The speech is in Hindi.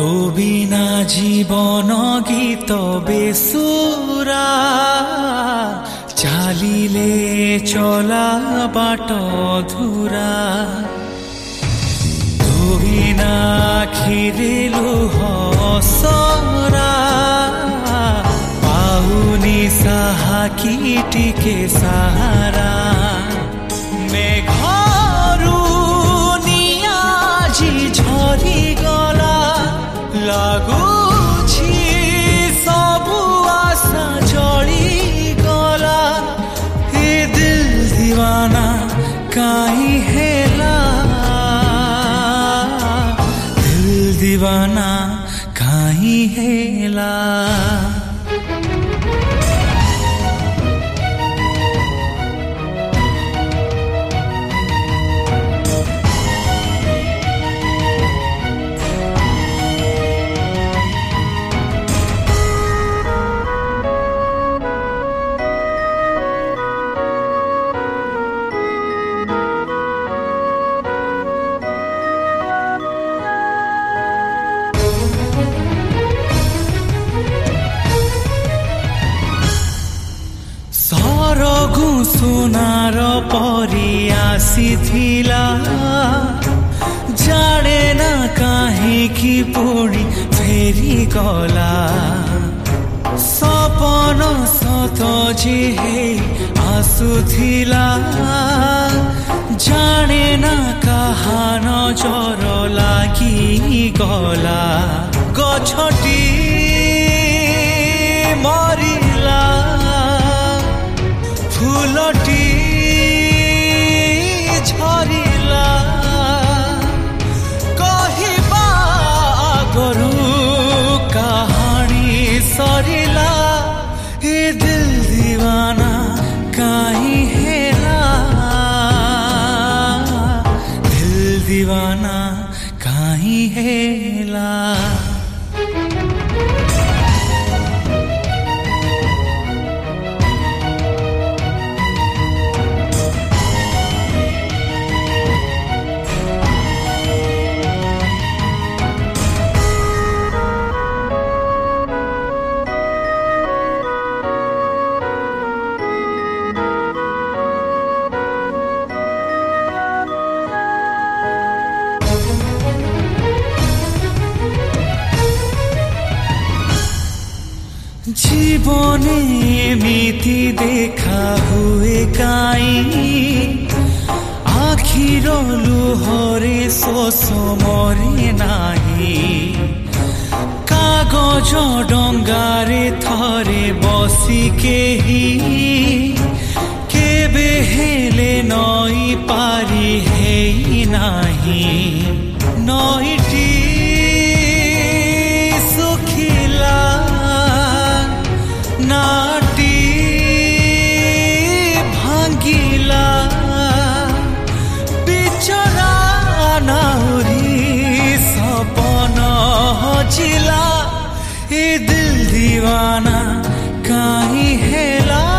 तो बिना जीवन गीत बेसुरा चालिले चला बाट धुरा तो बिना आखिरे लुह सरा पाउनी साहा कि टिके सहारा मेघरू नियाजी झरी गला लगुछि सबु आशा जली गला ए दिल दीवाना काई हेला दिल दीवाना काई हेला सरगु सुनार परी आसीथिला जाने ना काहेकि पुणी फेरी गला सपन सत जे हे आसुथिला जाने ना काहा नजर लागी गला गछटी मरिला फूलटी झरिला कहिबा आगरू कहानी सरिला ए दिल दीवाना काई हेला दिल दीवाना काई हेला जीवने एमिति देखा हुए काई आखिर लुहरे शोष मरे नाही कागज डंगारे थरे बसी केही केबे हेले नई पारी हेई नाही नईटी सुखिला नाटी भांगिला बिचरा नाउरी सपन हजिला ए दिल दीवाना काई हेला